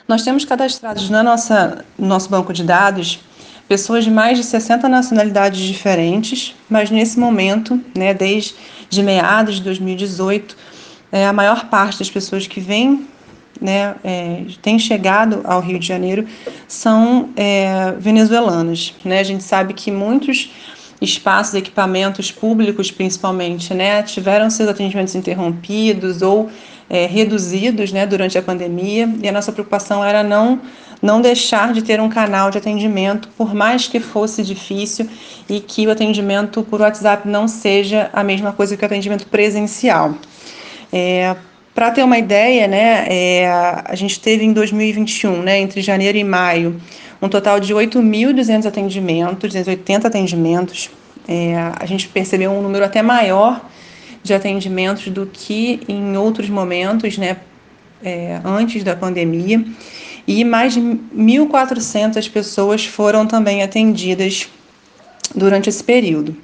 Nós temos cadastrados no nosso banco de dados pessoas de mais de 60 nacionalidades diferentes, mas nesse momento, né, desde meados de 2018, a maior parte das pessoas que vêm, né, tem chegado ao Rio de Janeiro são venezuelanos, né? A gente sabe que muitos espaços, equipamentos públicos, principalmente, né, tiveram seus atendimentos interrompidos ou reduzidos, né, durante a pandemia, e a nossa preocupação era não deixar de ter um canal de atendimento, por mais que fosse difícil e que o atendimento por WhatsApp não seja a mesma coisa que o atendimento presencial. Para ter uma ideia, né, a gente teve em 2021, né, entre janeiro e maio, um total de 8.200 atendimentos, 280 atendimentos. A gente percebeu um número até maior de atendimentos do que em outros momentos, né, antes da pandemia, e mais de 1.400 pessoas foram também atendidas durante esse período.